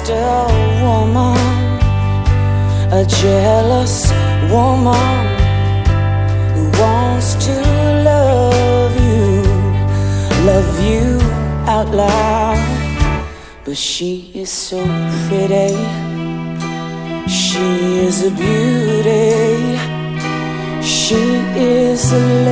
just a woman, a jealous woman who wants to love you out loud. But she is so pretty, she is a beauty, she is a